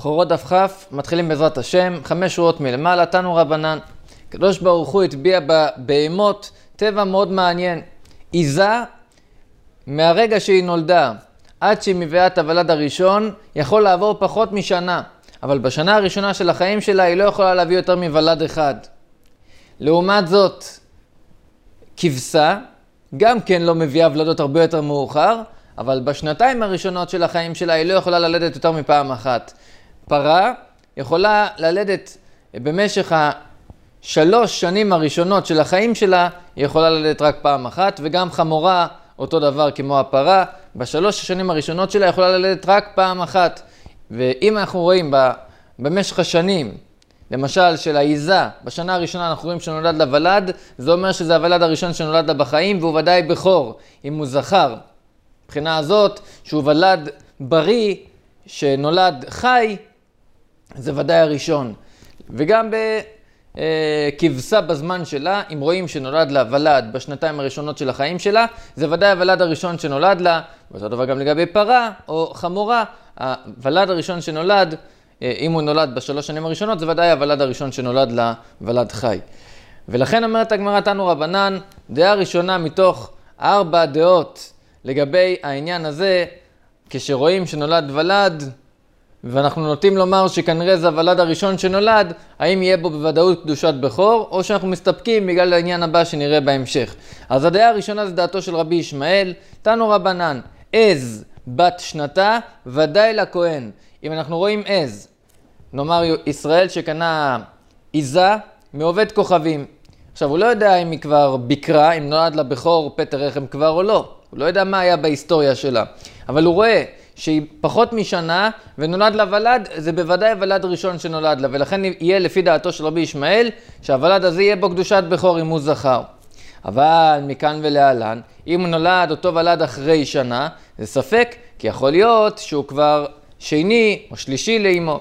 בכורות דף כ, מתחילים בעזרת השם, 5 שורות מלמעלה, תנו רבנן. הקדוש ברוך הוא הטביע בבהמות טבע מאוד מעניין. עיזה, מהרגע שהיא נולדה עד שהיא מביאה את הוולד הראשון, יכול לעבור פחות משנה. אבל בשנה הראשונה של החיים שלה היא לא יכולה להביא יותר מוולד אחד. לעומת זאת, כבשה, גם כן לא מביאה ולדות הרבה יותר מאוחר, אבל בשנתיים הראשונות של החיים שלה היא לא יכולה ללדת יותר מפעם אחת. פרה יכולה ללדת במשך 3 שנים הראשונות של החיים שלה, היא יכולה ללדת רק פעם אחת, וגם חמורה אותו דבר כמו הפרה, ב3 השנים הראשונות שלה יכולה ללדת רק פעם אחת. ואם אנחנו רואים במשך השנים, למשל של העיזה, בשנה הראשונה אנחנו רואים שנולד לה ולד, זה אומר שזה הוולד הראשון שנולד לה בחיים, והוא ודאי בכור, אם הוא זכר. מבחינה הזאת, שהוא ולד בריא, שנולד חי, זה ודאי הראשון. וגם בכבשה בזמן שלה, אם רואים שנולד לה ולד בשנתיים הראשונות של החיים שלה, זה ודאי הוולד הראשון שנולד לה, ואותו דבר גם לגבי פרה או חמורה, הוולד הראשון שנולד, אם הוא נולד ב3 שנים הראשונות, זה ודאי הוולד הראשון שנולד לה ולד חי. ולכן אומרת הגמרא תנו רבנן, דעה ראשונה מתוך 4 דעות לגבי העניין הזה, כשרואים שנולד ולד, ואנחנו נוטים לומר שכנראה זה הוולד הראשון שנולד, האם יהיה בו בוודאות קדושת בכור, או שאנחנו מסתפקים בגלל העניין הבא שנראה בהמשך. אז הדעה הראשונה זה דעתו של רבי ישמעאל, תנו רבנן, עז בת שנתה, ודאי לכהן. אם אנחנו רואים עז, נאמר ישראל שקנה עיזה מעובד כוכבים. עכשיו הוא לא יודע אם היא כבר ביקרה, אם נולד לה בכור פטר רחם כבר או לא. הוא לא יודע מה היה בהיסטוריה שלה. אבל הוא רואה שהיא פחות משנה ונולד לה ולד, זה בוודאי ולד ראשון שנולד לה. ולכן יהיה לפי דעתו של רבי ישמעאל שהוולד הזה יהיה בו קדושת בכור אם הוא זכר. אבל מכאן ולהלן, אם הוא נולד אותו ולד אחרי שנה, זה ספק, כי יכול להיות שהוא כבר שני או שלישי לאמו.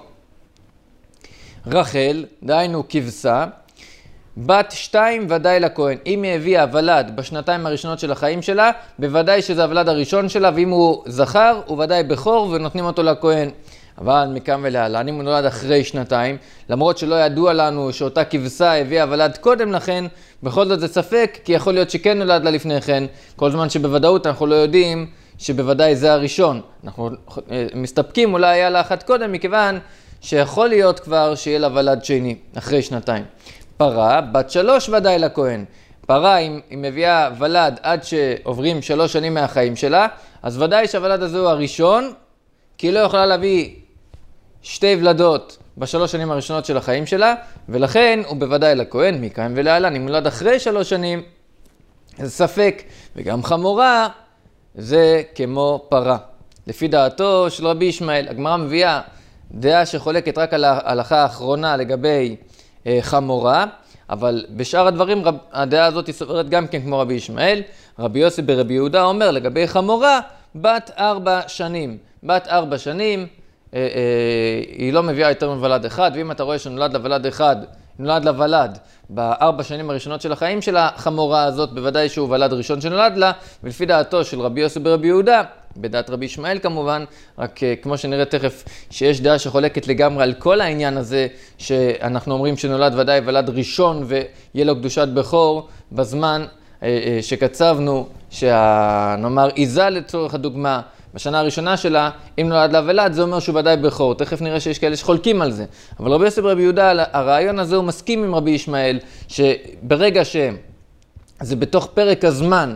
רחל, דהיינו כבשה, בת 2 ודאי לכהן. אם היא הביאה ולד בשנתיים הראשונות של החיים שלה, בוודאי שזה הוולד הראשון שלה, ואם הוא זכר, הוא ודאי בכור ונותנים אותו לכהן. אבל מכאן ולהלן, אם הוא נולד אחרי 2, למרות שלא ידוע לנו שאותה כבשה הביאה ולד קודם לכן, בכל זאת זה ספק, כי יכול להיות שכן נולד לה לפני כן, כל זמן שבוודאות אנחנו לא יודעים שבוודאי זה הראשון. אנחנו מסתפקים, אולי היה לה אחת קודם, מכיוון שיכול להיות כבר שיהיה לה ולד שני, אחרי 2. פרה, בת 3 ודאי לכהן. פרה, אם מביאה ולד עד שעוברים 3 שנים מהחיים שלה, אז ודאי שהוולד הזה הוא הראשון, כי היא לא יכולה להביא 2 ולדות ב3 שנים הראשונות של החיים שלה, ולכן הוא בוודאי לכהן, מכאן ולהלן. אם נולד אחרי 3 שנים, זה ספק. וגם חמורה, זה כמו פרה. לפי דעתו של רבי ישמעאל, הגמרא מביאה דעה שחולקת רק על ההלכה האחרונה לגבי חמורה, אבל בשאר הדברים הדעה הזאת היא סוברת גם כן כמו רבי ישמעאל. רבי יוסי ברבי יהודה אומר לגבי חמורה, בת 4 שנים. בת 4 שנים, היא לא מביאה יותר מוולד אחד, ואם אתה רואה שנולד לוולד אחד, נולד לוולד ב4 שנים הראשונות של החיים של החמורה הזאת, בוודאי שהוא ולד ראשון שנולד לה, ולפי דעתו של רבי יוסי ברבי יהודה, בדעת רבי ישמעאל כמובן, רק כמו שנראה תכף שיש דעה שחולקת לגמרי על כל העניין הזה, שאנחנו אומרים שנולד ודאי ולד ראשון ויהיה לו קדושת בכור בזמן שקצבנו, שנאמר עיזה לצורך הדוגמה, בשנה הראשונה שלה, אם נולד לה ולד, זה אומר שהוא ודאי בכור. תכף נראה שיש כאלה שחולקים על זה. אבל רבי יוסי ברבי יהודה, הרעיון הזה הוא מסכים עם רבי ישמעאל, שברגע שזה בתוך פרק הזמן,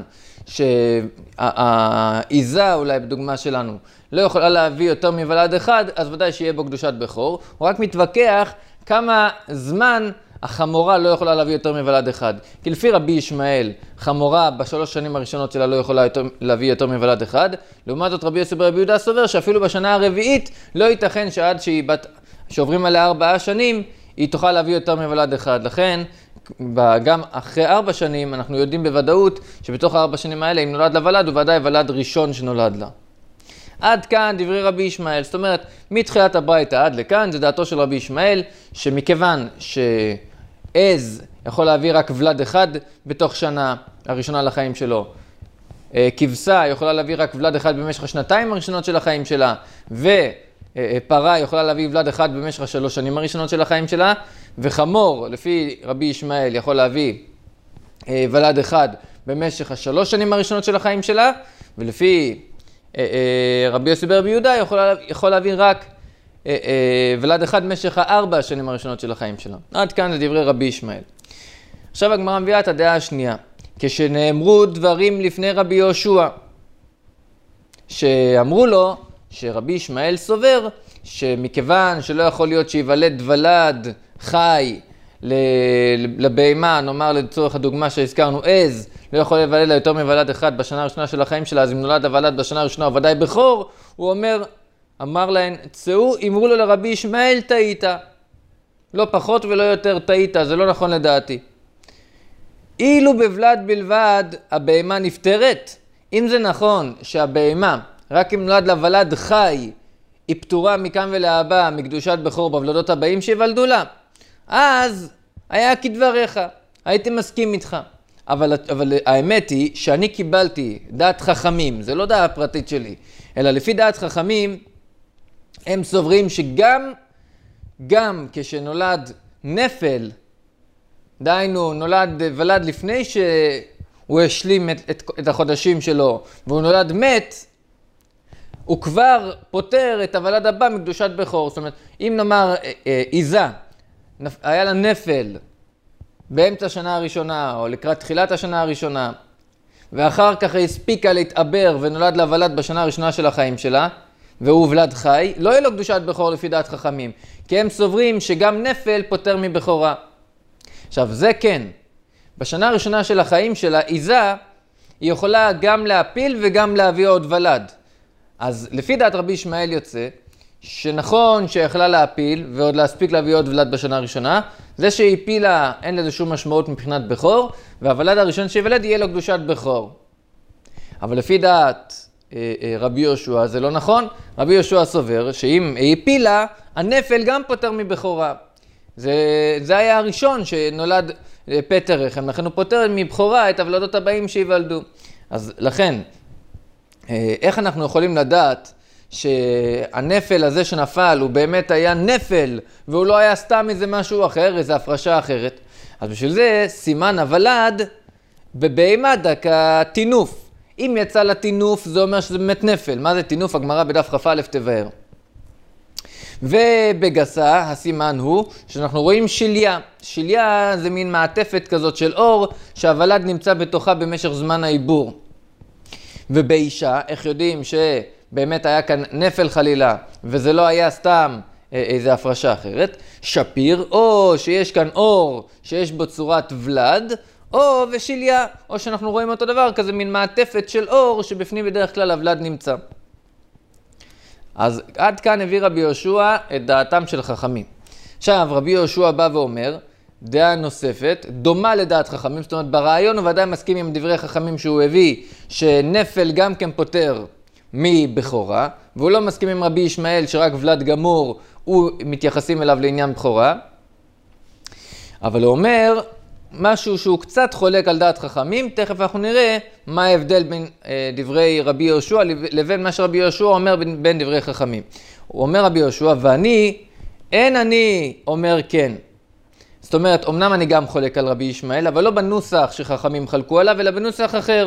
שהעיזה אולי בדוגמה שלנו לא יכולה להביא יותר מוולד אחד, אז ודאי שיהיה בו קדושת בכור. הוא רק מתווכח כמה זמן החמורה לא יכולה להביא יותר מוולד אחד. כי לפי רבי ישמעאל, חמורה ב3 שנים הראשונות שלה לא יכולה להביא יותר מוולד אחד. לעומת זאת רבי יוסי ברבי יהודה סובר שאפילו בשנה הרביעית לא ייתכן שעד שעוברים עליה 4 שנים, היא תוכל להביא יותר מוולד אחד. לכן, גם אחרי 4 שנים אנחנו יודעים בוודאות שבתוך 4 שנים האלה, אם נולד לוולד, הוא ודאי ולד ראשון שנולד לה. עד כאן דברי רבי ישמעאל. זאת אומרת, מתחילת הברייתא עד לכאן, זה דעתו של רבי ישמעאל, שמכיוון שעז יכול להביא רק ולד אחד בתוך שנה הראשונה לחיים שלו, כבשה יכולה להביא רק ולד אחד במשך 2 הראשונות של החיים שלה, פרה יכולה להביא ולד אחד במשך 3 שנים הראשונות של החיים שלה, וחמור, לפי רבי ישמעאל, יכול להביא ולד אחד במשך 3 שנים הראשונות של החיים שלה, ולפי רבי יוסי ברבי יהודה יכול להביא רק ולד אחד במשך 4 השנים הראשונות של החיים שלה. עד כאן זה דברי רבי ישמעאל. עכשיו הגמרא מביאה את הדעה השנייה. כשנאמרו דברים לפני רבי יהושע, שאמרו לו שרבי ישמעאל סובר שמכיוון שלא יכול להיות שיוולד ולד חי לבהמה, נאמר לצורך הדוגמה שהזכרנו, עז, לא יכול להיוולד לה יותר מוולד אחד בשנה הראשונה של החיים שלה, אז אם נולד הוולד בשנה הראשונה הוא ודאי בכור, הוא אמר להן, צאו, אמרו לו לרבי ישמעאל, טעית. לא פחות ולא יותר טעית, זה לא נכון לדעתי. אילו בוולד בלבד הבהמה נפטרת, אם זה נכון שהבהמה, רק אם נולד לה ולד חי, היא פטורה מכאן ולהבא מקדושת בכור בוולדות הבאים שיוולדו לה, אז היה כדבריך, הייתי מסכים איתך. אבל האמת היא שאני קיבלתי דעת חכמים, זה לא דעה פרטית שלי, אלא לפי דעת חכמים, הם סוברים שגם כשנולד נפל, דהיינו נולד ולד לפני שהוא השלים את החודשים שלו, והוא נולד מת, הוא כבר פותר את הוולד הבא מקדושת בכור. זאת אומרת, אם נאמר עיזה, היה לה נפל באמצע השנה הראשונה, או לקראת תחילת השנה הראשונה, ואחר כך היא הספיקה להתעבר ונולד לה ולד בשנה הראשונה של החיים שלה, והוא ולד חי, לא יהיה לו קדושת בכור לפי דעת חכמים, כי הם סוברים שגם נפל פותר מבכורה. עכשיו, זה כן, בשנה הראשונה של החיים שלה, עיזה, היא יכולה גם להפיל וגם להביא עוד ולד. אז לפי דעת רבי ישמעאל יוצא, שנכון שיכלה להפיל ועוד להספיק להביא עוד ולד בשנה הראשונה, זה שהיא הפילה אין לזה שום משמעות מבחינת בכור, והוולד הראשון שיוולד יהיה לו קדושת בכור. אבל לפי דעת רבי יהושע זה לא נכון. רבי יהושע סובר שאם היא הפילה, הנפל גם פותר מבכורה. זה היה הראשון שנולד פטר רחם, לכן הוא פותר מבכורה את הוולדות הבאים שיוולדו. אז לכן, איך אנחנו יכולים לדעת שהנפל הזה שנפל הוא באמת היה נפל והוא לא היה סתם איזה משהו אחר, איזה הפרשה אחרת? אז בשביל זה סימן הוולד בבהמה דקה תינוף. אם יצא לתינוף זה אומר שזה באמת נפל. מה זה תינוף? הגמרא בדף כ"א תבאר. ובגסה הסימן הוא שאנחנו רואים שליה. שליה זה מין מעטפת כזאת של אור שהוולד נמצא בתוכה במשך זמן העיבור. ובאישה, איך יודעים שבאמת היה כאן נפל חלילה וזה לא היה סתם איזו הפרשה אחרת? שפיר, או שיש כאן אור שיש בו צורת ולד, או ושליה, או שאנחנו רואים אותו דבר, כזה מין מעטפת של אור שבפנים בדרך כלל הוולד נמצא. אז עד כאן הביא רבי יהושע את דעתם של חכמים. עכשיו רבי יהושע בא ואומר, דעה נוספת, דומה לדעת חכמים, זאת אומרת ברעיון הוא ודאי מסכים עם דברי חכמים שהוא הביא, שנפל גם כן פותר מבכורה, והוא לא מסכים עם רבי ישמעאל שרק ולד גמור, הוא מתייחסים אליו לעניין בכורה. אבל הוא אומר משהו שהוא קצת חולק על דעת חכמים, תכף אנחנו נראה מה ההבדל בין דברי רבי יהושע לבין מה שרבי יהושע אומר בין דברי חכמים. הוא אומר רבי יהושע, אין אני אומר כן. זאת אומרת, אמנם אני גם חולק על רבי ישמעאל, אבל לא בנוסח שחכמים חלקו עליו, אלא בנוסח אחר.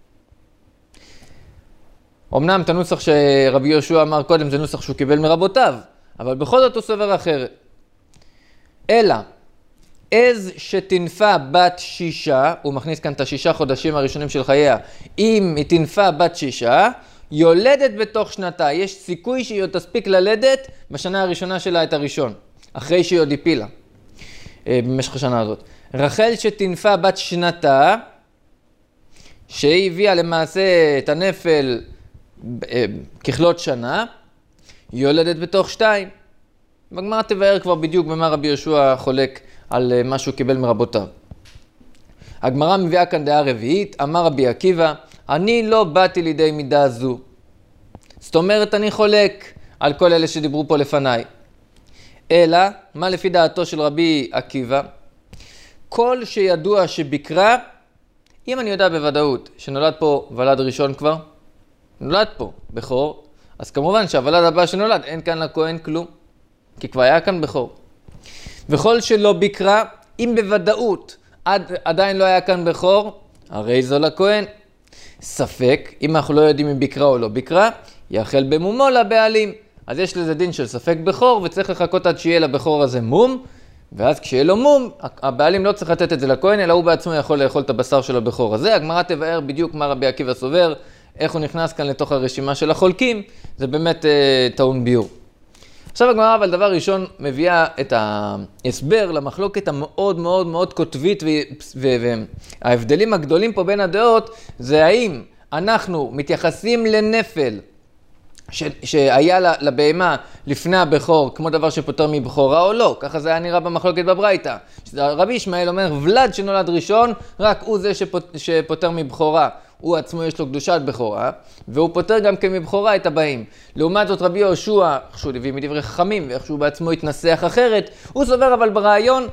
אמנם את הנוסח שרבי יהושע אמר קודם זה נוסח שהוא קיבל מרבותיו, אבל בכל זאת הוא סובר אחרת. אלא, עז שתנפה בת 6, הוא מכניס כאן את 6 חודשים הראשונים של חייה, אם היא תנפה בת 6, יולדת בתוך שנתה, יש סיכוי שהיא עוד תספיק ללדת בשנה הראשונה שלה את הראשון, אחרי שהיא עוד הפילה, במשך השנה הזאת. רחל שתנפה בת שנתה, שהיא הביאה למעשה את הנפל ככלות שנה, יולדת בתוך 2. בגמרא תבאר כבר בדיוק במה רבי יהושע חולק על מה שהוא קיבל מרבותיו. הגמרא מביאה כאן דעה רביעית, אמר רבי עקיבא, אני לא באתי לידי מידה זו. זאת אומרת, אני חולק על כל אלה שדיברו פה לפניי. אלא, מה לפי דעתו של רבי עקיבא? כל שידוע שבקרה, אם אני יודע בוודאות שנולד פה ולד ראשון כבר, נולד פה בכור, אז כמובן שהוולד הבא שנולד, אין כאן לכהן כלום, כי כבר היה כאן בכור. וכל שלא ביקרה, אם בוודאות עדיין לא היה כאן בכור, הרי זו לכהן. ספק, אם אנחנו לא יודעים אם ביקרה או לא ביקרה, יאכל במומו לבעלים. אז יש לזה דין של ספק בכור, וצריך לחכות עד שיהיה לבכור הזה מום, ואז כשיהיה לו מום, הבעלים לא צריך לתת את זה לכהן, אלא הוא בעצמו יכול לאכול את הבשר של הבכור הזה. הגמרא תבאר בדיוק מה רבי עקיבא סובר, איך הוא נכנס כאן לתוך הרשימה של החולקים, זה באמת טעון ביור. עכשיו הגמרא אבל דבר ראשון מביאה את ההסבר למחלוקת המאוד מאוד מאוד כותבית, וההבדלים הגדולים פה בין הדעות זה האם אנחנו מתייחסים לנפל שהיה לבהמה לפני הבכור כמו דבר שפוטר מבכורה או לא, ככה זה היה נראה במחלוקת בברייתא. רבי ישמעאל אומר ולד שנולד ראשון, רק הוא זה שפוטר מבכורה. הוא עצמו יש לו קדושת בכורה, והוא פותר גם כמבכורה את הבאים. לעומת זאת רבי יהושע, איך שהוא הביא מדברי חכמים, ואיך שהוא בעצמו התנסח אחרת, הוא סובר אבל ברעיון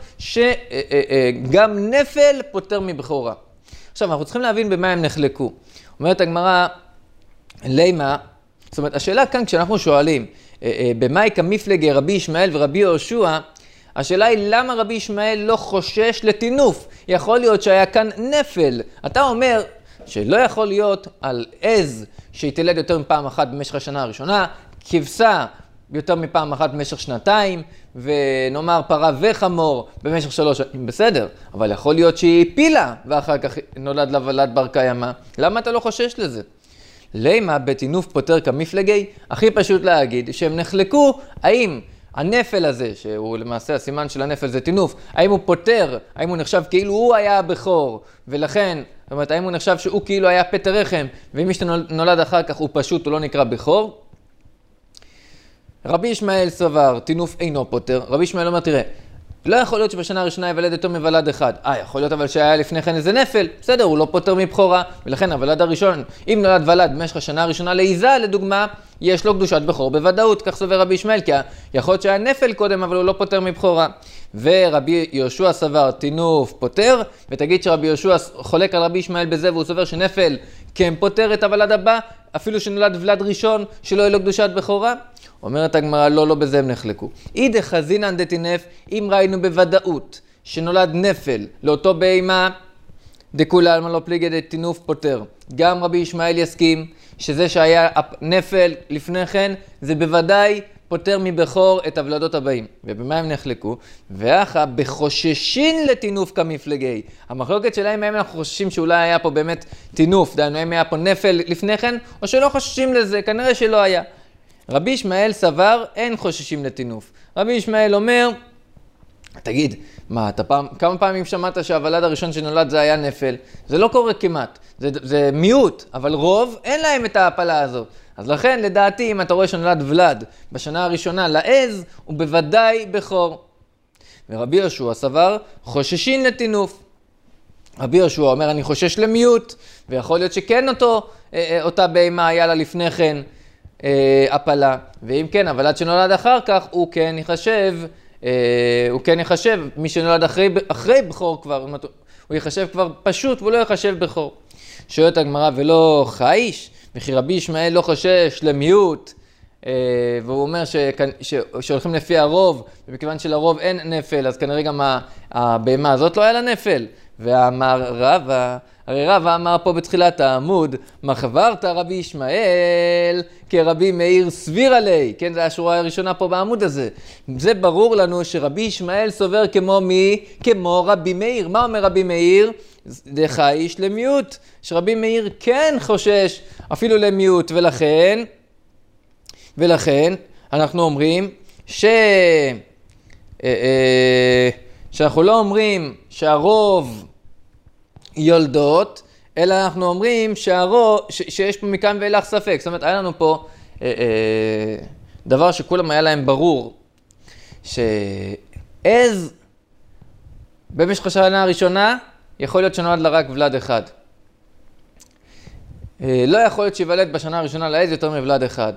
שגם נפל פותר מבכורה. עכשיו, אנחנו צריכים להבין במה הם נחלקו. אומרת הגמרא, לימה, זאת אומרת, השאלה כאן כשאנחנו שואלים, במאי כמפלגי רבי ישמעאל ורבי יהושע, השאלה היא למה רבי ישמעאל לא חושש לתינוף? יכול להיות שהיה כאן נפל. אתה אומר שלא יכול להיות על עז שהתילד יותר מפעם אחת במשך השנה הראשונה, כבשה יותר מפעם אחת במשך שנתיים, ונאמר פרה וחמור במשך 3 שנים, בסדר. אבל יכול להיות שהיא הפילה ואחר כך נולד לה ולד בר קיימא. למה אתה לא חושש לזה? לימה בתינוף פותר כמפלגי, הכי פשוט להגיד שהם נחלקו האם הנפל הזה, שהוא למעשה הסימן של הנפל זה תינוף, האם הוא פותר, האם הוא נחשב כאילו הוא היה הבכור, ולכן, זאת אומרת, האם הוא נחשב שהוא כאילו היה פטר רחם, ואם מי שנולד אחר כך הוא פשוט, הוא לא נקרא בכור? רבי ישמעאל סבר, תינוף אינו פותר. רבי ישמעאל אומר, תראה, לא יכול להיות שבשנה הראשונה יוולד יותר מוולד אחד. יכול להיות אבל שהיה לפני כן איזה נפל, בסדר, הוא לא פותר מבכורה, ולכן הוולד הראשון, אם נולד ולד במשך השנה הראשונה לעיזה, לדוגמה, יש לו קדושת בכור בוודאות, כך סובר רבי ישמעאל, כי יכול להיות שהיה נפל קודם, אבל הוא לא פותר מבכורה. ורבי יהושע סבר, תינוף פותר, ותגיד שרבי יהושע חולק על רבי ישמעאל בזה, והוא סובר שנפל כן פותר את הוולד הבא, אפילו שנולד ולד ראשון שלא יהיה לו קדושת בכורה. אומרת הגמרא, לא בזה הם נחלקו. אידה חזינן דתינף, אם ראינו בוודאות שנולד נפל לאותו בהמה, דכולי עלמא לא פליגי דתינוף פותר. גם רבי ישמעאל יסכים שזה שהיה נפל לפני כן, זה בוודאי פותר מבכור את הוולדות הבאים. ובמה הם נחלקו? ואחא בחוששין לתינוף כמפלגי. המחלוקת שלהם, האם אנחנו חוששים שאולי היה פה באמת תינוף, דהיינו, האם היה פה נפל לפני כן, או שלא חוששים לזה, כנראה שלא היה. רבי ישמעאל סבר, אין חוששים לתינוף. רבי ישמעאל אומר, תגיד, מה, כמה פעמים שמעת שהוולד הראשון שנולד זה היה נפל? זה לא קורה כמעט, זה מיעוט, אבל רוב אין להם את ההפלה הזאת. אז לכן, לדעתי, אם אתה רואה שנולד ולד בשנה הראשונה לעז, הוא בוודאי בכור. ורבי יהושע סבר, חוששין לתינוף. רבי יהושע אומר, אני חושש למיעוט, ויכול להיות שכן אותה בהמה היה לה לפני כן הפלה. ואם כן, הוולד שנולד אחר כך, הוא כן יחשב, מי שנולד אחרי בכור כבר, הוא יחשב כבר פשוט, והוא לא יחשב בכור. שואלת הגמרא, ולא חייש? וכי רבי ישמעאל לא חושש למיעוט, והוא אומר שהולכים לפי הרוב, ובכיוון שלרוב אין נפל, אז כנראה גם הבהמה הזאת לא היה לה נפל. ואמר רבא, הרי רבא אמר פה בתחילת העמוד, מה חברת רבי ישמעאל כרבי מאיר סביר עלי, כן, זה השורה הראשונה פה בעמוד הזה. זה ברור לנו שרבי ישמעאל סובר כמו רבי מאיר. מה אומר רבי מאיר? דחייש למיעוט, שרבי מאיר כן חושש אפילו למיעוט, ולכן אנחנו אומרים שאנחנו לא אומרים שהרוב יולדות, אלא אנחנו אומרים שיש פה מכאן ואילך ספק. זאת אומרת, היה לנו פה דבר שכולם היה להם ברור, שעז במשך השנה הראשונה יכול להיות שנולד לה רק ולד אחד. לא יכול להיות שיוולד בשנה הראשונה לעז יותר מוולד אחד.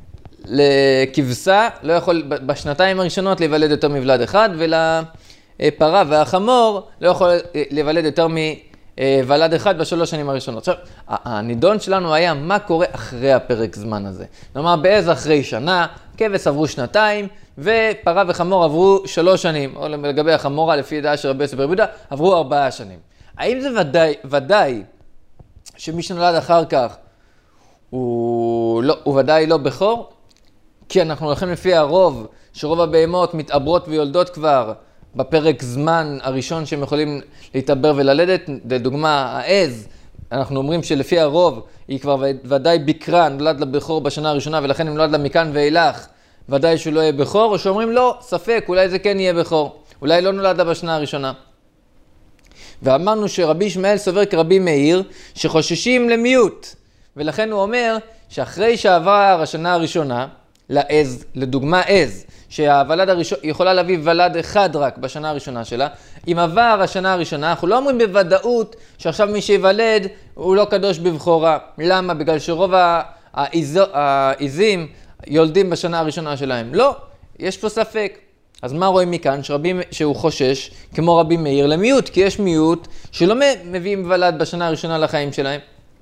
לכבשה לא יכול בשנתיים הראשונות להיוולד יותר מוולד אחד, ולפרה והחמור לא יכול להיוולד יותר ולד אחד בשלוש שנים הראשונות. עכשיו, הנידון שלנו היה מה קורה אחרי הפרק זמן הזה. כלומר, בעז אחרי שנה, כבש עברו שנתיים, ופרה וחמור עברו 3 שנים, או לגבי החמורה, לפי דעה של רבי יוסף בר יהודה, עברו 4 שנים. האם זה ודאי שמי שנולד אחר כך הוא ודאי לא בכור? כי אנחנו הולכים לפי הרוב, שרוב הבהמות מתעברות ויולדות כבר בפרק זמן הראשון שהם יכולים להתעבר וללדת. לדוגמה, העז, אנחנו אומרים שלפי הרוב היא כבר ודאי בקרה, נולד לבכור בשנה הראשונה, ולכן אם נולד לה מכאן ואילך, ודאי שהוא לא יהיה בכור, או שאומרים לא, ספק, אולי זה כן יהיה בכור, אולי לא נולד לה בשנה הראשונה. ואמרנו שרבי ישמעאל סובר כרבי מאיר, שחוששים למיעוט, ולכן הוא אומר שאחרי שעברה השנה הראשונה, לעז, לדוגמה עז, שהוולד הראשון יכולה להביא ולד אחד רק בשנה הראשונה שלה, אם עבר השנה הראשונה, אנחנו לא אומרים בוודאות שעכשיו מי שיוולד הוא לא קדוש בבחורה. למה? בגלל שרוב העיזים יולדים בשנה הראשונה שלהם. לא, יש פה ספק. אז מה רואים מכאן? שהוא חושש, כמו רבי מאיר, למיעוט, כי יש מיעוט שלא מביאים ולד בשנה הראשונה לחיים שלהם.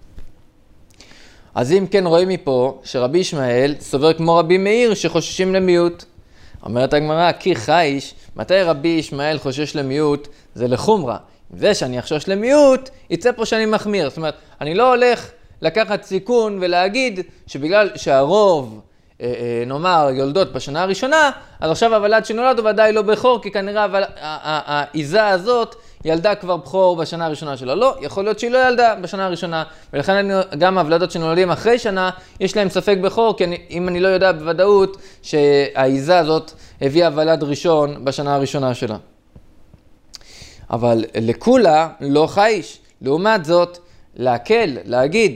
אז אם כן רואים מפה שרבי ישמעאל סובר כמו רבי מאיר שחוששים למיעוט. אומרת הגמרא, כי חייש, מתי רבי ישמעאל חושש למיעוט? זה לחומרה. זה שאני אחשוש למיעוט, יצא פה שאני מחמיר. זאת אומרת, אני לא הולך לקחת סיכון ולהגיד שבגלל שהרוב, נאמר, יולדות בשנה הראשונה, אז עכשיו הוולד שנולד הוא ודאי לא בכור, כי כנראה העיזה הזאת ילדה כבר בכור בשנה הראשונה שלה. לא, יכול להיות שהיא לא ילדה בשנה הראשונה, ולכן גם הוולדות שנולדים אחרי שנה, יש להם ספק בכור, כי אם אני לא יודע בוודאות שהעיזה הזאת הביאה ולד ראשון בשנה הראשונה שלה. אבל לכולה לא חייש. לעומת זאת, להקל, להגיד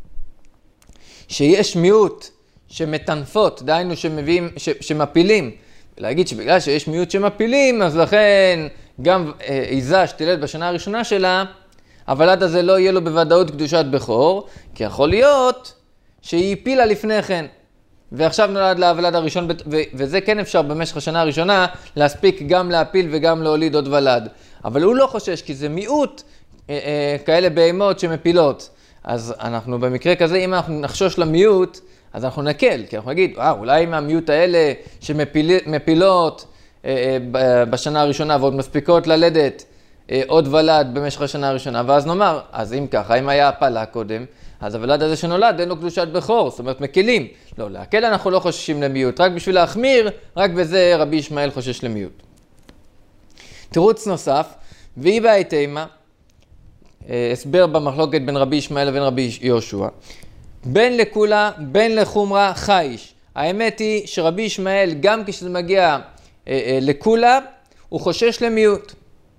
שיש מיעוט שמטנפות, דהיינו שמפילים, ולהגיד שבגלל שיש מיעוט שמפילים, אז לכן גם עיזה שתלד בשנה הראשונה שלה, הוולד הזה לא יהיה לו בוודאות קדושת בכור, כי יכול להיות שהיא הפילה לפני כן, ועכשיו נולד לה הוולד הראשון, וזה כן אפשר במשך השנה הראשונה להספיק גם להפיל וגם להוליד עוד ולד. אבל הוא לא חושש, כי זה מיעוט כאלה בהמות שמפילות. אז אנחנו במקרה כזה, אם אנחנו נחשוש למיעוט, אז אנחנו נקל, כי אנחנו נגיד, אולי מהמיעוט האלה שמפילות בשנה הראשונה ועוד מספיקות ללדת עוד ולד במשך השנה הראשונה, ואז נאמר, אז אם ככה, אם היה הפלה קודם, אז הוולד הזה שנולד אין לו קדושת בכור, זאת אומרת מקלים. לא, להקל אנחנו לא חוששים למיעוט, רק בשביל להחמיר, רק בזה רבי ישמעאל חושש למיעוט. תירוץ נוסף, והיא בהתאמה, הסבר במחלוקת בין רבי ישמעאל לבין רבי יהושע. בין לכולה, בין לחומרה, חייש. האמת היא שרבי ישמעאל, גם כשזה מגיע לכולה, הוא חושש למיעוט.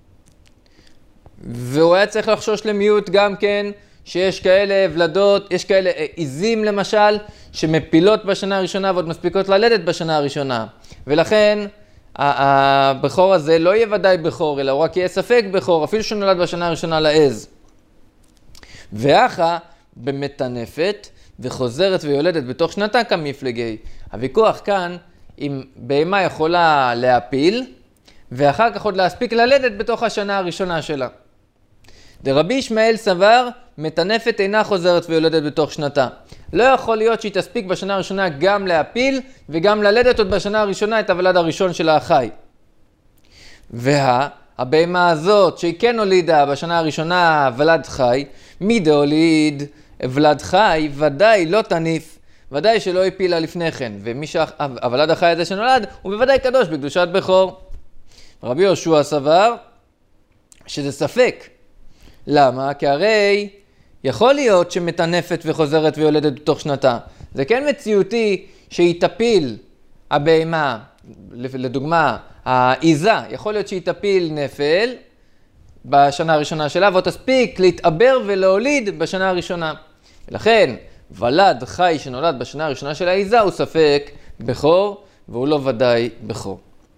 והוא היה צריך לחשוש למיעוט גם כן, שיש כאלה ולדות, יש כאלה עיזים למשל, שמפילות בשנה הראשונה ועוד מספיקות ללדת בשנה הראשונה. ולכן הבכור הזה לא יהיה ודאי בכור, אלא הוא רק יהיה ספק בכור, אפילו שנולד בשנה הראשונה לעז. ואחה במטנפת וחוזרת ויולדת בתוך שנתה כמפלגי. הוויכוח כאן, אם בהמה יכולה להפיל, ואחר כך עוד להספיק ללדת בתוך השנה הראשונה שלה. דרבי ישמעאל סבר, מטנפת אינה חוזרת ויולדת בתוך שנתה. לא יכול להיות שהיא תספיק בשנה הראשונה גם להפיל, וגם ללדת עוד בשנה הראשונה את הוולד הראשון של החי. הבהמה הזאת, שהיא כן הולידה בשנה הראשונה ולד חי, מי דהוליד ולד חי, ודאי לא תניף, ודאי שלא הפילה לפני כן. ומי שהוולד החי הזה שנולד, הוא בוודאי קדוש בקדושת בכור. רבי יהושע סבר שזה ספק. למה? כי הרי יכול להיות שמטנפת וחוזרת ויולדת בתוך שנתה. זה כן מציאותי שהיא תפיל הבהמה, לדוגמה, העיזה, יכול להיות שהיא תפיל נפל בשנה הראשונה שלה, ועוד תספיק להתעבר ולהוליד בשנה הראשונה. ולכן, ולד חי שנולד בשנה הראשונה של העיזה הוא ספק בכור, והוא לא ודאי בכור.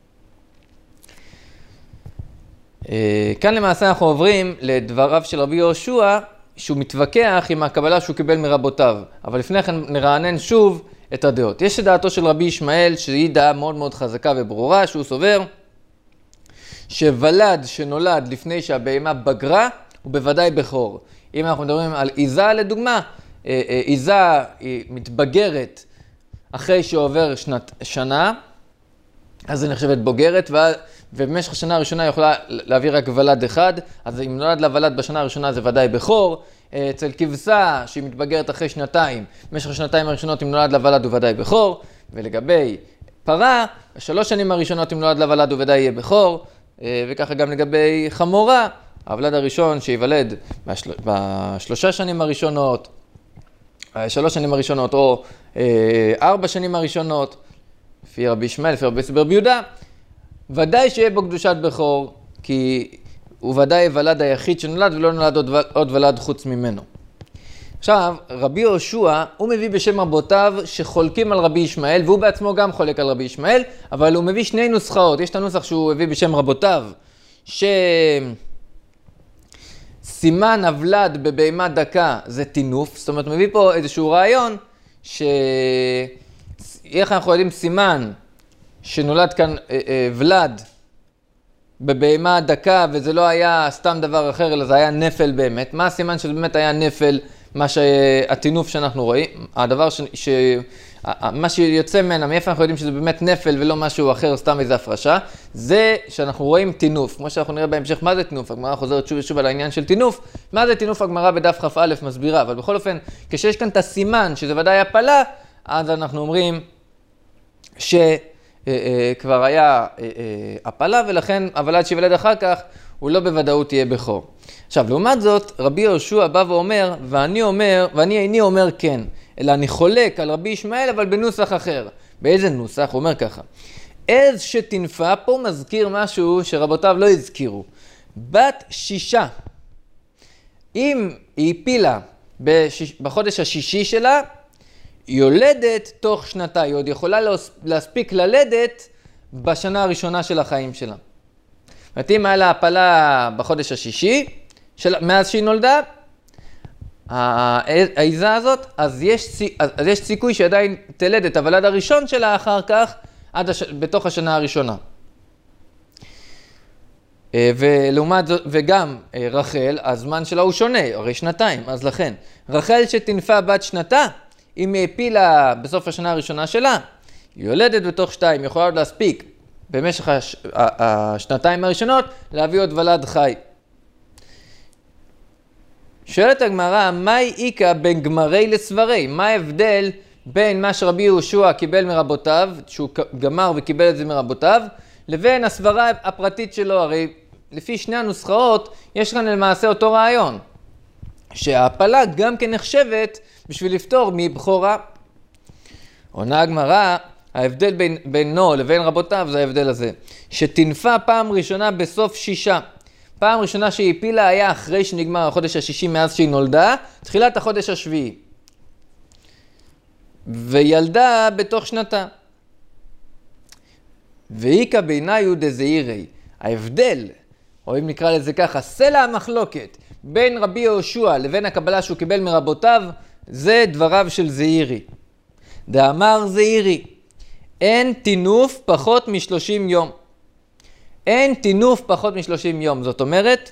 כאן למעשה אנחנו עוברים לדבריו של רבי יהושע, שהוא מתווכח עם הקבלה שהוא קיבל מרבותיו. אבל לפני כן נרענן שוב את הדעות. יש את דעתו של רבי ישמעאל, שהיא דעה מאוד מאוד חזקה וברורה, שהוא סובר שוולד שנולד לפני שהבהמה בגרה, הוא בוודאי בכור. אם אנחנו מדברים על עיזה לדוגמה, עיזה היא מתבגרת אחרי שעובר שנה, אז היא נחשבת בוגרת, ובמשך השנה הראשונה היא יכולה להביא רק ולד אחד, אז אם נולד לה ולד בשנה הראשונה זה ודאי בכור. אצל כבשה שהיא מתבגרת אחרי שנתיים, במשך השנתיים הראשונות אם נולד לה ולד הוא ודאי בכור, ולגבי פרה, 3 שנים הראשונות אם נולד לה ולד הוא ודאי יהיה בכור, וככה גם לגבי חמורה, הוולד הראשון שיוולד ב3 שנים הראשונות, 3 שנים הראשונות או 4 שנים הראשונות, לפי רבי ישמעאל, לפי רבי יהודה, ודאי שיהיה בו קדושת בכור, כי הוא ודאי ולד היחיד שנולד ולא נולד עוד ולד חוץ ממנו. עכשיו, רבי יהושע, הוא מביא בשם רבותיו שחולקים על רבי ישמעאל, והוא בעצמו גם חולק על רבי ישמעאל, אבל הוא מביא 2 נוסחאות. יש את הנוסח שהוא הביא בשם רבותיו, שסימן הוולד בבהמה דקה זה תינוף, זאת אומרת, הוא מביא פה איזשהו רעיון, איך אנחנו יודעים סימן שנולד כאן ולד בבהמה דקה, וזה לא היה סתם דבר אחר, אלא זה היה נפל באמת. מה הסימן שבאמת היה נפל, מה שהתינוף שאנחנו רואים, הדבר מה שיוצא ממנה, מאיפה אנחנו יודעים שזה באמת נפל ולא משהו אחר, סתם איזו הפרשה, זה שאנחנו רואים תינוף. כמו שאנחנו נראה בהמשך, מה זה תינוף? הגמרא חוזרת שוב ושוב על העניין של תינוף. מה זה תינוף? הגמרא בדף כ"א מסבירה, אבל בכל אופן, כשיש כאן את הסימן, שזה ודאי הפלה, אז אנחנו אומרים כבר היה הפלה, ולכן הוולד שיוולד אחר כך, הוא לא בוודאות יהיה בכור. עכשיו, לעומת זאת, רבי יהושע בא ואומר, ואני איני אומר כן, אלא אני חולק על רבי ישמעאל, אבל בנוסח אחר. באיזה נוסח? הוא אומר ככה. עז שתנפה, פה מזכיר משהו שרבותיו לא הזכירו. בת 6. אם היא הפילה בחודש השישי שלה, יולדת תוך שנתה, היא עוד יכולה להספיק ללדת בשנה הראשונה של החיים שלה. זאת אם היה לה הפלה בחודש השישי, מאז שהיא נולדה, העיזה הזאת, אז יש סיכוי שעדיין תלד את הוולד הראשון שלה אחר כך, בתוך השנה הראשונה. ולעומת זאת, וגם רחל, הזמן שלה הוא שונה, הרי 2, אז לכן. רחל שתנפה בת שנתה, אם היא הפילה בסוף השנה הראשונה שלה, היא יולדת בתוך 2, יכולה עוד להספיק במשך השנתיים הראשונות, להביא עוד ולד חי. שואלת הגמרא, מהי איקה בין גמרי לסברי? מה ההבדל בין מה שרבי יהושע קיבל מרבותיו, שהוא גמר וקיבל את זה מרבותיו, לבין הסברה הפרטית שלו? הרי לפי 2 הנוסחאות, יש כאן למעשה אותו רעיון, שההפלה גם כן נחשבת בשביל לפתור מבכורה. עונה הגמרא, ההבדל בינו לבין רבותיו זה ההבדל הזה, שתנפה פעם ראשונה בסוף 6. פעם ראשונה שהיא הפילה היה אחרי שנגמר החודש השישי מאז שהיא נולדה, תחילת החודש השביעי. וילדה בתוך שנתה. ואיקה בעיניו דזעירי. ההבדל, או אם נקרא לזה ככה, סלע המחלוקת בין רבי יהושע לבין הקבלה שהוא קיבל מרבותיו, זה דבריו של זעירי. דאמר זעירי, אין תינוף פחות מ30 יום. אין תינוף פחות מ30 יום. זאת אומרת,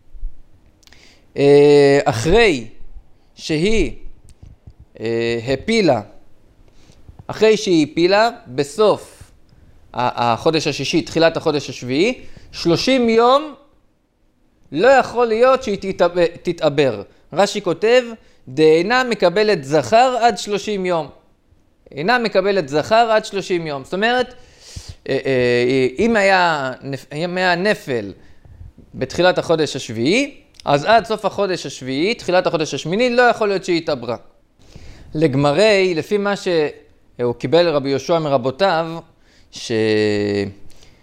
אחרי שהיא הפילה, בסוף החודש השישי, תחילת החודש השביעי, 30 יום לא יכול להיות שהיא תתעבר. רש"י כותב, דאינה מקבלת זכר עד 30 יום. אינה מקבלת זכר עד 30 יום. זאת אומרת, אם היה נפל בתחילת החודש השביעי, אז עד סוף החודש השביעי, תחילת החודש השמיני, לא יכול להיות שהיא התעברה. לגמרי, לפי מה שהוא קיבל רבי יהושע מרבותיו, שאם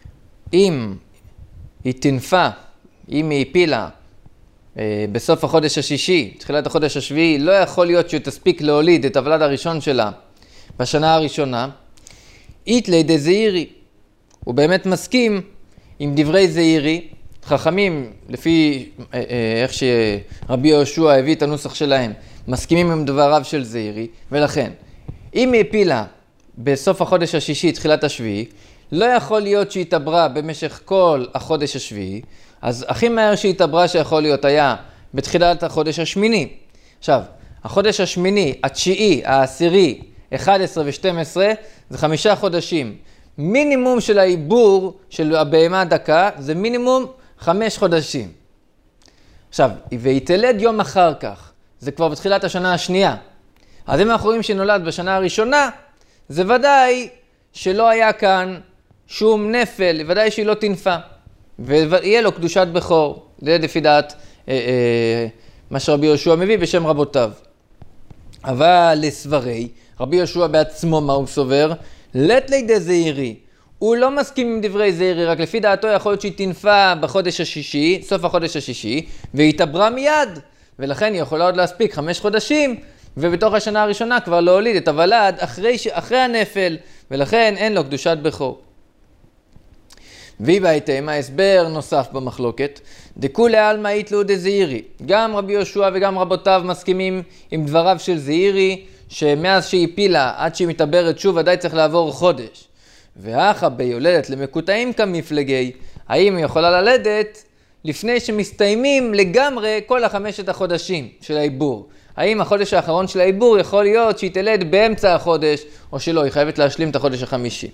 היא תנפה, אם היא הפילה בסוף החודש השישי, תחילת החודש השביעי, לא יכול להיות שהיא תספיק להוליד את הוולד הראשון שלה בשנה הראשונה, איתלי דזעירי. הוא באמת מסכים עם דברי זעירי. חכמים, לפי איך שרבי יהושע הביא את הנוסח שלהם, מסכימים עם דבריו של זעירי, ולכן, אם היא הפילה בסוף החודש השישי, תחילת השביעי, לא יכול להיות שהיא התעברה במשך כל החודש השביעי, אז הכי מהר שהיא התעברה שיכול להיות היה בתחילת החודש השמיני. עכשיו, החודש השמיני, התשיעי, העשירי, 11 ו-12, זה 5 חודשים. מינימום של העיבור של הבהמה הדקה זה מינימום 5 חודשים. עכשיו, והיא תלד יום אחר כך, זה כבר בתחילת השנה השנייה. אז אם אנחנו רואים שנולד בשנה הראשונה, זה ודאי שלא היה כאן שום נפל, ודאי שהיא לא תנפה. ויהיה לו קדושת בכור, זה לפי דעת מה שרבי יהושע מביא בשם רבותיו. אבל לסברי, רבי יהושע בעצמו מה הוא סובר? לית לידי זעירי. הוא לא מסכים עם דברי זעירי, רק לפי דעתו יכול להיות שהיא תנפה בחודש השישי, סוף החודש השישי, והיא תברה מיד. ולכן היא יכולה עוד להספיק 5 חודשים, ובתוך השנה הראשונה כבר להוליד את הוולד אחרי הנפל, ולכן אין לו קדושת בכור. והיא בהתאם, ההסבר נוסף במחלוקת, דכולי עלמא איתלו דזעירי. גם רבי יהושע וגם רבותיו מסכימים עם דבריו של זעירי, שמאז שהיא פילה עד שהיא מתעברת שוב ודאי צריך לעבור חודש. והאחא ביולדת למקוטעים כמפלגי, האם היא יכולה ללדת לפני שמסתיימים לגמרי כל 5 החודשים של העיבור? האם החודש האחרון של העיבור יכול להיות שהיא תלד באמצע החודש, או שלא, היא חייבת להשלים את החודש החמישי?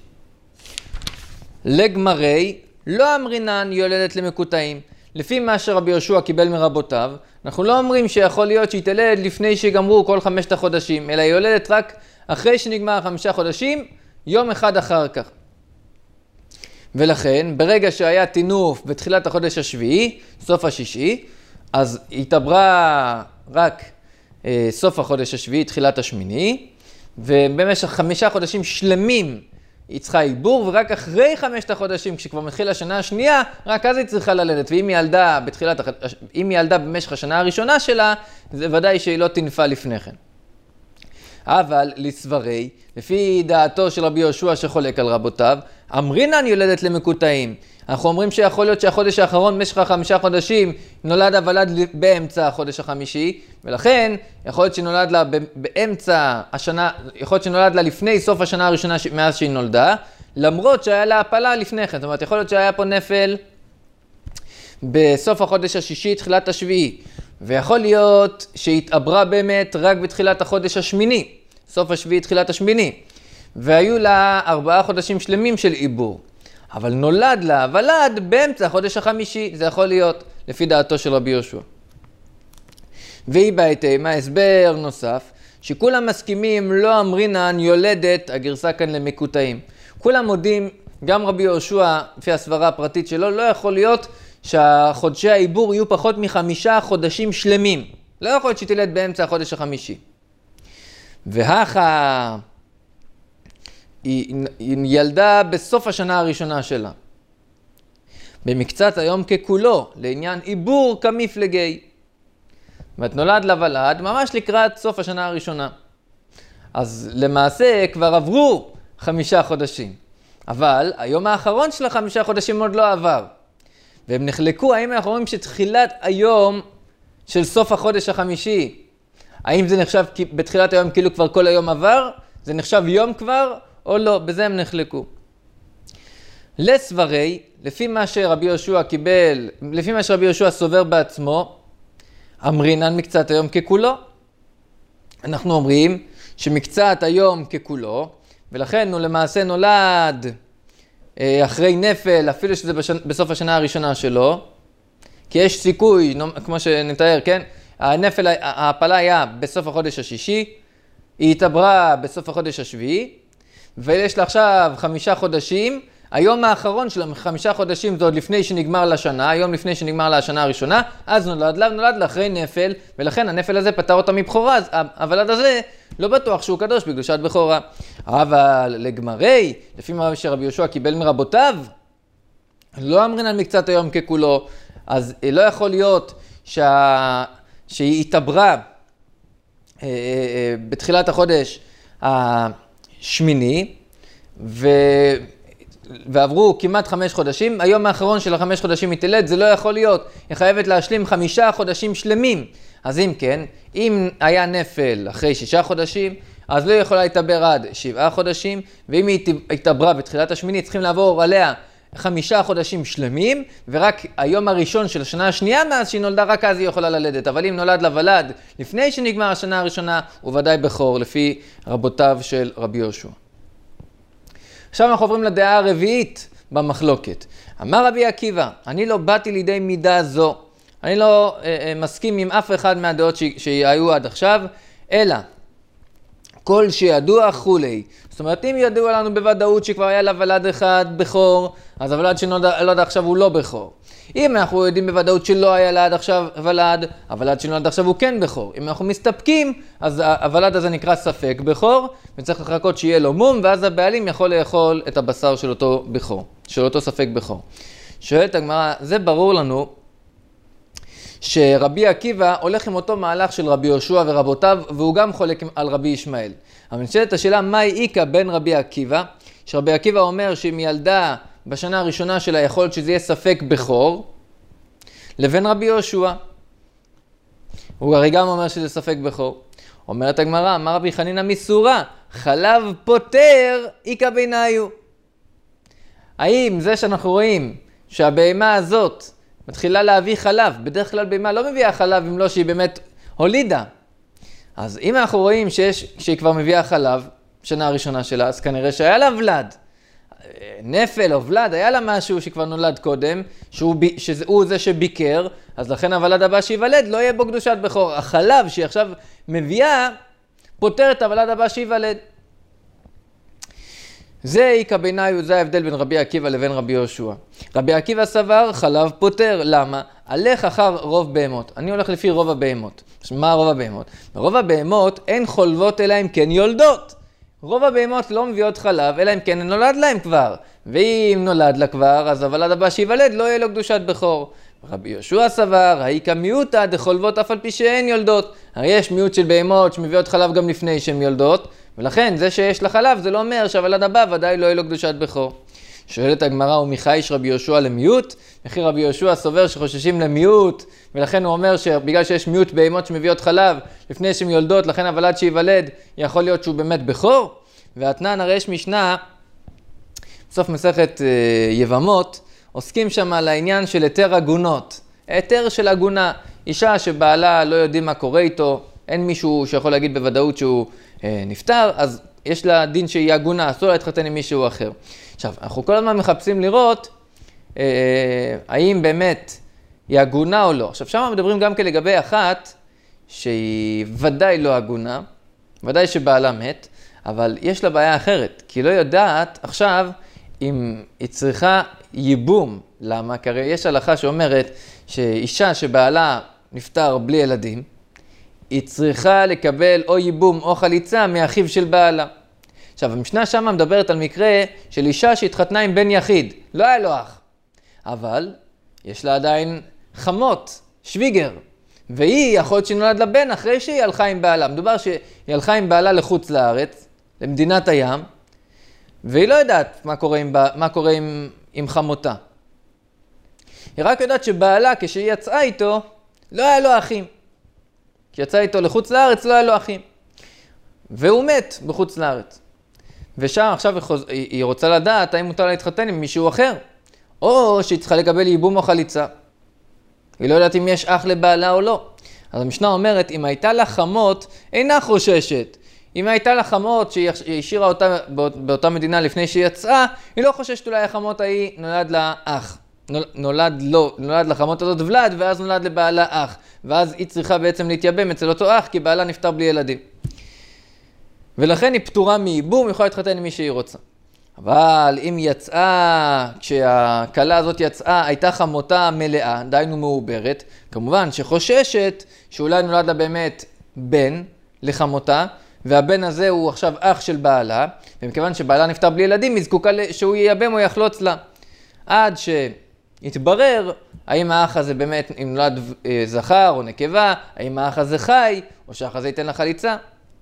לגמרי, לא אמרינן יולדת למקוטעים. לפי מה שרבי יהושע קיבל מרבותיו, אנחנו לא אומרים שיכול להיות שהיא תלד לפני שיגמרו כל 5 החודשים, אלא היא יולדת רק אחרי שנגמר 5 חודשים, יום אחד אחר כך. ולכן, ברגע שהיה תינוף בתחילת החודש השביעי, סוף השישי, אז היא תברה רק סוף החודש השביעי, תחילת השמיני, ובמשך 5 חודשים שלמים היא צריכה עיבור, ורק אחרי 5 החודשים, כשכבר מתחיל השנה השנייה, רק אז היא צריכה ללדת. ואם היא ילדה במשך השנה הראשונה שלה, זה ודאי שהיא לא תנפה לפני כן. אבל לסברי, לפי דעתו של רבי יהושע שחולק על רבותיו, אמרינן יולדת למקוטעים. אנחנו אומרים שיכול להיות שהחודש האחרון, במשך 5 חודשים, נולד הוולד באמצע החודש החמישי, ולכן יכול להיות שנולד לה באמצע השנה, יכול להיות שנולד לה לפני סוף השנה הראשונה מאז שהיא נולדה, למרות שהיה לה הפלה לפני כן. זאת אומרת, יכול להיות שהיה פה נפל בסוף החודש השישי, תחילת השביעי, ויכול להיות שהתעברה באמת רק בתחילת החודש השמיני, סוף השביעי, תחילת השמיני, והיו לה 4 חודשים שלמים של עיבור. אבל נולד לה ולד באמצע החודש החמישי, זה יכול להיות לפי דעתו של רבי יהושע. והיא בהתאם, ההסבר נוסף, שכולם מסכימים לא אמרינן יולדת, הגרסה כאן למקוטעים. כולם מודים, גם רבי יהושע, לפי הסברה הפרטית שלו, לא יכול להיות שהחודשי העיבור יהיו פחות מ5 חודשים שלמים. לא יכול להיות שתלד באמצע החודש החמישי. והאחא היא ילדה בסוף השנה הראשונה שלה. במקצת היום ככולו, לעניין עיבור כמפלגי. ואת נולד לה ולד ממש לקראת סוף השנה הראשונה. אז למעשה כבר עברו 5 חודשים. אבל היום האחרון של 5 חודשים עוד לא עבר. והם נחלקו, האם אנחנו רואים שתחילת היום של סוף החודש החמישי, האם זה נחשב בתחילת היום כאילו כבר כל היום עבר? זה נחשב יום כבר או לא? בזה הם נחלקו. לסברי, לפי מה שרבי יהושע קיבל, לפי מה שרבי יהושע סובר בעצמו, אמרינן מקצת היום ככולו. אנחנו אומרים שמקצת היום ככולו, ולכן הוא למעשה נולד אחרי נפל, אפילו שזה בסוף השנה הראשונה שלו, כי יש סיכוי, כמו שנתאר, כן? הנפל, ההפלה היה בסוף החודש השישי, היא התעברה בסוף החודש השביעי, ויש לה עכשיו 5 חודשים, היום האחרון של 5 חודשים זה עוד לפני שנגמר לשנה, היום לפני שנגמר לה השנה הראשונה, אז נולד לה אחרי נפל, ולכן הנפל הזה פטר אותה מבכורה, אז הוולד הזה לא בטוח שהוא קדוש בקדושת בכורה. אבל לגמרי, לפי מה שרבי יהושע קיבל מרבותיו, לא אמרינן מקצת היום ככולו, אז לא יכול להיות שהיא התעברה בתחילת החודש השמיני, ועברו כמעט 5 חודשים, היום האחרון של 5 חודשים היא תלד, זה לא יכול להיות, היא חייבת להשלים 5 חודשים שלמים. אז אם כן, אם היה נפל אחרי 6 חודשים, אז לא יכולה להתעבר עד 7 חודשים, ואם היא התעברה בתחילת השמיני, צריכים לעבור עליה 5 חודשים שלמים, ורק היום הראשון של השנה השנייה מאז שהיא נולדה, רק אז היא יכולה ללדת. אבל אם נולד לה ולד לפני שנגמר השנה הראשונה, הוא ודאי בכור, לפי רבותיו של רבי יהושע. עכשיו אנחנו עוברים לדעה הרביעית במחלוקת. אמר רבי עקיבא, אני לא באתי לידי מידה זו, אני לא מסכים עם אף אחד מהדעות שהיו עד עכשיו, אלא כל שידוע כולי. זאת אומרת, אם ידוע לנו בוודאות שכבר היה לה ולד אחד בכור, אז הוולד שנולד עכשיו הוא לא בכור. אם אנחנו יודעים בוודאות שלא היה לה עד עכשיו ולד, הוולד שנולד עכשיו הוא כן בכור. אם אנחנו מסתפקים, אז הוולד הזה נקרא ספק בכור, וצריך לחכות שיהיה לו מום, ואז הבעלים יכול לאכול את הבשר של אותו בכור, של אותו ספק בכור. שואלת הגמרא, זה ברור לנו שרבי עקיבא הולך עם אותו מהלך של רבי יהושע ורבותיו, והוא גם חולק על רבי ישמעאל. אבל נשאלת השאלה, מהי איקה בין רבי עקיבא? שרבי עקיבא אומר שאם ילדה בשנה הראשונה שלה יכול להיות שזה יהיה ספק בכור, לבין רבי יהושע. הוא הרי גם אומר שזה ספק בכור. אומרת הגמרא, אמר רבי חנינא מסורה, חלב פוטר איקה ביניו. האם זה שאנחנו רואים שהבהמה הזאת מתחילה להביא חלב, בדרך כלל בהמה לא מביאה חלב אם לא שהיא באמת הולידה. אז אם אנחנו רואים שהיא כבר מביאה חלב, שנה הראשונה שלה, אז כנראה שהיה לה ולד. נפל או ולד, היה לה משהו שכבר נולד קודם, שהוא זה שביקר, אז לכן הוולד הבא שיוולד לא יהיה בו קדושת בכור. החלב שהיא עכשיו מביאה, פותר את הוולד הבא שיוולד. זה איקה ביניו, זה ההבדל בין רבי עקיבא לבין רבי יהושע. רבי עקיבא סבר, חלב פוטר. למה? הלך אחר רוב בהמות. אני הולך לפי רוב הבהמות. מה רוב הבהמות? ברוב הבהמות אין חולבות אלא אם כן יולדות. רוב הבהמות לא מביאות חלב אלא אם כן נולד להם כבר. ואם נולד לה כבר, אז הוולד הבא שיוולד לא יהיה לו קדושת בכור. רבי יהושע סבר, האיקה מיעוטא דחולבות אף על פי שאין יולדות. הרי יש מיעוט של בהמות שמביאות חלב גם לפני שהן יולדות, ולכן זה שיש לה חלב זה לא אומר שהוולד הבא ודאי לא יהיה לו קדושת בכור. שואלת הגמרא, ומחי יש רבי יהושע למיעוט? וכי רבי יהושע סובר שחוששים למיעוט, ולכן הוא אומר שבגלל שיש מיעוט בהמות שמביאות חלב לפני שהן יולדות, לכן הוולד שיוולד יכול להיות שהוא באמת בכור. והתנן, הרי יש משנה, בסוף מסכת יבמות, עוסקים שם על העניין של היתר עגונות. היתר של עגונה, אישה שבעלה לא יודעים מה קורה איתו, אין מישהו שיכול להגיד בוודאות שהוא נפטר, אז יש לה דין שהיא עגונה, אסור להתחתן עם מישהו אחר. עכשיו, אנחנו כל הזמן מחפשים לראות האם באמת היא עגונה או לא. עכשיו, שם מדברים גם כן לגבי אחת שהיא ודאי לא עגונה, ודאי שבעלה מת, אבל יש לה בעיה אחרת, כי לא יודעת עכשיו אם היא צריכה ייבום. למה? כי הרי יש הלכה שאומרת שאישה שבעלה נפטר בלי ילדים, היא צריכה לקבל או ייבום או חליצה מאחיו של בעלה. עכשיו, המשנה שמה מדברת על מקרה של אישה שהתחתנה עם בן יחיד, לא היה לו אח, אבל יש לה עדיין חמות, שוויגר, והיא יכול להיות שנולד לבן אחרי שהיא הלכה עם בעלה. מדובר שהיא הלכה עם בעלה לחוץ לארץ, למדינת הים, והיא לא יודעת מה קורה עם חמותה. היא רק יודעת שבעלה, כשהיא יצאה איתו, לא היה לו אחים. כשיצאה איתו לחוץ לארץ, לא היה לו אחים. והוא מת בחוץ לארץ. ושם עכשיו היא רוצה לדעת האם מותר להתחתן עם מישהו אחר, או שהיא צריכה לקבל ייבום או חליצה. היא לא יודעת אם יש אח לבעלה או לא. אז המשנה אומרת, אם הייתה לה חמות, אינה חוששת. אם הייתה לה חמות שהיא השאירה אותה באותה מדינה לפני שהיא יצאה, היא לא חוששת אולי החמות ההיא נולד לה אח. נולד לחמות הזאת ולד, ואז נולד לבעלה אח. ואז היא צריכה בעצם להתייבם אצל אותו אח, כי בעלה נפטר בלי ילדים. ולכן היא פטורה מייבום, היא יכולה להתחתן עם מי שהיא רוצה. אבל אם יצאה, כשהקלה הזאת יצאה, הייתה חמותה מלאה, דיינו מעוברת, כמובן שחוששת שאולי נולד לה באמת בן לחמותה, והבן הזה הוא עכשיו אח של בעלה, ומכיוון שבעלה נפטר בלי ילדים, היא זקוקה שהוא ייבם או יחלוץ לה. עד שיתברר האם האח הזה באמת, אם נולד זכר או נקבה, האם האח הזה חי, או שהאח הזה ייתן לה חליצה.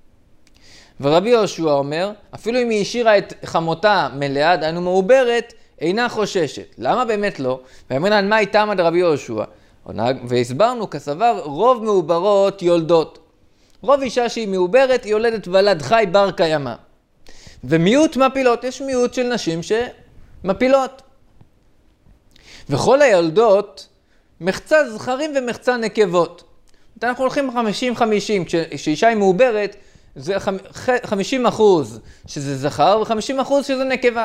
ורבי יהושע אומר, אפילו אם היא השאירה את חמותה מלאה, דיינו מעוברת, אינה חוששת. למה באמת לא? ואמרנו, מה איתם עד רבי יהושע? והסברנו, כסבר, רוב מעוברות יולדות. רוב אישה שהיא מעוברת, היא יולדת ולד חי בר קיימא. ומיעוט מפילות, יש מיעוט של נשים שמפילות. וכל היולדות, מחצה זכרים ומחצה נקבות. אנחנו הולכים 50-50, כשאישה היא מעוברת, זה 50% שזה זכר ו50% שזה נקבה.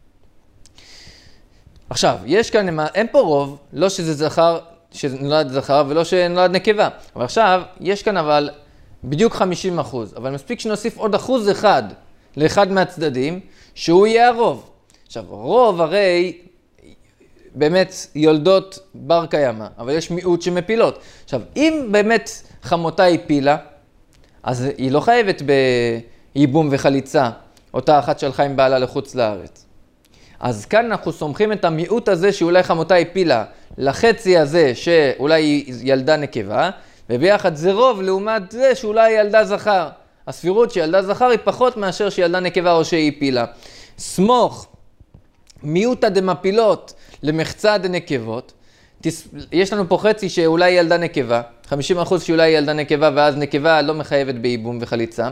עכשיו, יש כאן, אין פה רוב, לא שזה זכר, שנולד זכר ולא שנולד נקבה. אבל עכשיו, יש כאן אבל בדיוק 50%, אבל מספיק שנוסיף עוד 1% לאחד מהצדדים, שהוא יהיה הרוב. עכשיו, רוב הרי באמת יולדות בר קיימא, אבל יש מיעוט שמפילות. עכשיו, אם באמת חמותה הפילה, אז היא לא חייבת בייבום וחליצה, אותה אחת שהלכה עם בעלה לחוץ לארץ. אז כאן אנחנו סומכים את המיעוט הזה שאולי חמותה הפילה לחצי הזה שאולי היא ילדה נקבה, וביחד זה רוב לעומת זה שאולי היא ילדה זכר. הסבירות שילדה זכר היא פחות מאשר שילדה נקבה או שהיא הפילה. סמוך מיעוטא דמפילות למחצה דנקבות, יש לנו פה חצי שאולי ילדה נקבה, 50% שאולי ילדה נקבה, ואז נקבה לא מחייבת בייבום וחליצה.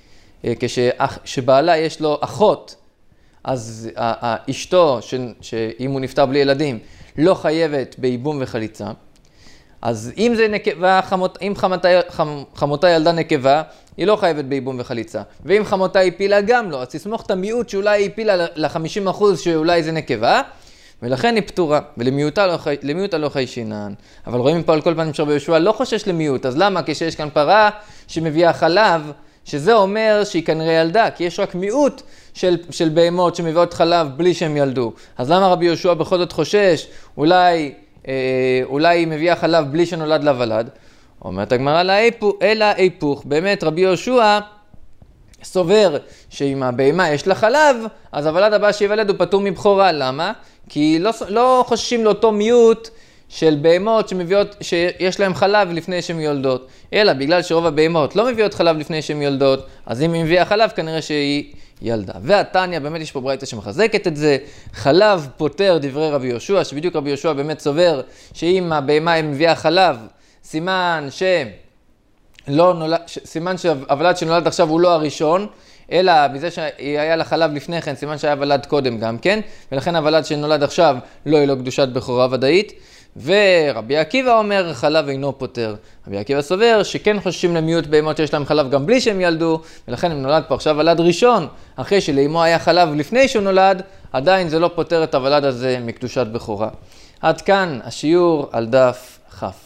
כשבעלה יש לו אחות, אז אשתו, שאם הוא נפטר בלי ילדים, לא חייבת בייבום וחליצה. אז אם זה נקבה, אם חמותה ילדה נקבה, היא לא חייבת בייבום וחליצה. ואם חמותה הפילה גם לא, אז תסמוך את המיעוט שאולי היא הפילה ל-50% שאולי זה נקבה, ולכן היא פטורה, ולמיעוטה לא חיישינן. אבל רואים פה על כל פנים שרבי יהושע לא חושש למיעוט, אז למה? כשיש כאן פרה שמביאה חלב, שזה אומר שהיא כנראה ילדה, כי יש רק מיעוט של בהמות שמביאות חלב בלי שהם ילדו. אז למה רבי יהושע בכל זאת חושש? אולי היא מביאה חלב בלי שנולד לה ולד? אומרת הגמרא אלא היפוך, באמת רבי יהושע סובר שאם הבהמה יש לה חלב, אז הוולד הבא שיוולד הוא פטור מבכורה. למה? כי לא חוששים לאותו מיעוט של בהמות שיש להם חלב לפני שהן יולדות, אלא בגלל שרוב הבהמות לא מביאות חלב לפני שהן יולדות, אז אם היא מביאה חלב כנראה שהיא ילדה. והתניא, באמת יש פה ברייתא שמחזקת את זה, חלב פותר דברי רבי יהושע, שבדיוק רבי יהושע באמת סובר שאם הבהמה מביאה חלב, סימן שהוולד שנולד עכשיו הוא לא הראשון, אלא בזה שהיה לה חלב לפני כן, סימן שהיה ולד קודם גם כן, ולכן הוולד שנולד עכשיו לא יהיה לו קדושת בכורה ודאית. ורבי עקיבא אומר, חלב אינו פותר. רבי עקיבא סובר שכן חוששים למיעוט בהמות שיש להם חלב גם בלי שהם ילדו, ולכן אם נולד פה עכשיו ולד ראשון, אחרי שלאמו היה חלב לפני שהוא נולד, עדיין זה לא פותר את הוולד הזה מקדושת בכורה. עד כאן השיעור על דף כ'.